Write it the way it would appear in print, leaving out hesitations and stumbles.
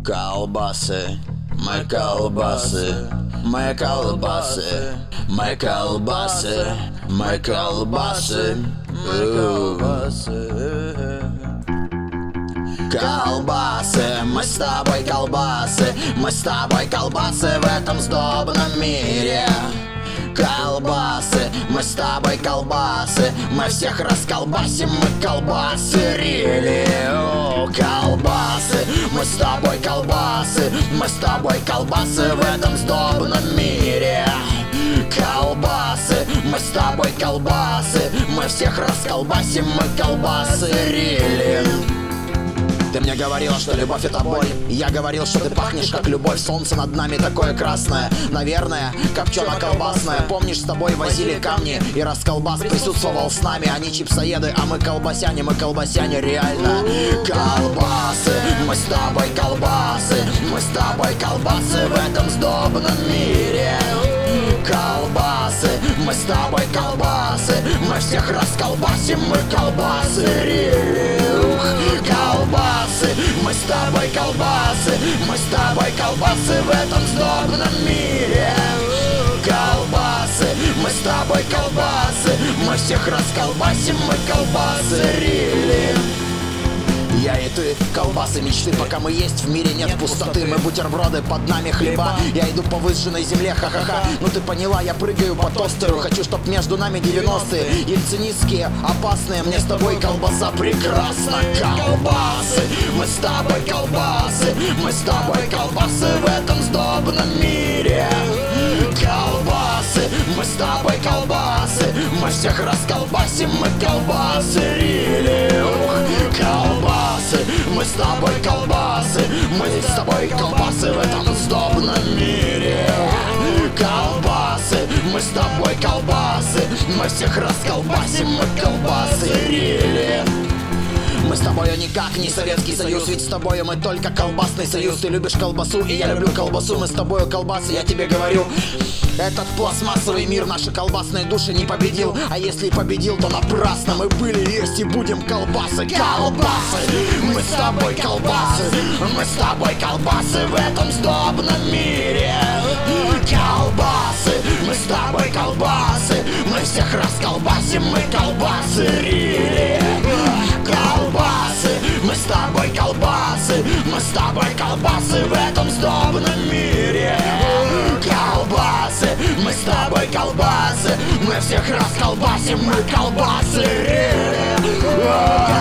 Колбасы, мы колбасы, мы колбасы, мы колбасы, мы колбасы, колбасы, мы с тобой колбасы, мы с тобой колбасы в этом сдобном мире. Колбасы, мы с тобой колбасы, мы всех расколбасим, мы колбасы рили. Колбасы, мы с тобой колбасы, мы с тобой колбасы в этом сдобном мире. Колбасы, мы с тобой колбасы, мы всех расколбасим, мы колбасы рили. Ты мне говорила, что любовь это боль. Я говорил, что ты пахнешь как любовь. Солнце над нами такое красное, наверное, копчено-колбасное. Помнишь, с тобой возили камни, и расколбас присутствовал с нами. Они чипсоеды, а мы колбасяне реально. Колбасы, мы с тобой колбасы, мы с тобой колбасы в этом сдобном мире. Колбасы, мы с тобой колбасы, мы всех расколбасим, мы колбасы рили. Колбасы, мы с тобой колбасы, мы с тобой колбасы в этом сдобном мире. Колбасы, мы с тобой колбасы, мы всех расколбасим, мы колбасы рили. Я и ты, колбасы мечты, пока мы есть, в мире нет пустоты. Мы бутерброды, под нами хлеба. Я иду по выжженной земле, ха-ха-ха. Ну ты поняла, я прыгаю по тостеру. Хочу, чтоб между нами 90-е. Ельцинистские, опасные, мне с тобой колбаса прекрасна. Колбасы, мы с тобой колбасы, мы с тобой колбасы в этом сдобном мире. Колбасы, мы с тобой колбасы, мы всех расколбасим, мы колбасы рили. Колбасы, мы с тобой колбасы, мы с тобой колбасы в этом сдобном мире. Колбасы, мы с тобой колбасы, мы всех расколбасим, мы колбасы рили. Мы с тобою никак не Советский Союз, ведь с тобою мы только колбасный союз. Ты любишь колбасу, и я люблю колбасу. Мы с тобою колбасы, я тебе говорю. Этот пластмассовый мир наши колбасные души не победил. А если и победил, то напрасно. Мы были, есть и будем колбасы. Колбасы, мы с тобой колбасы, мы с тобой колбасы в этом сдобном мире. Колбасы, мы с тобой колбасы, мы всех расколбасим, мы колбасы рили. Колбасы, мы с тобой колбасы, мы с тобой колбасы в этом сдобном мире. Колбасы, мы с тобой колбасы, мы всех расколбасим, мы колбасы рили.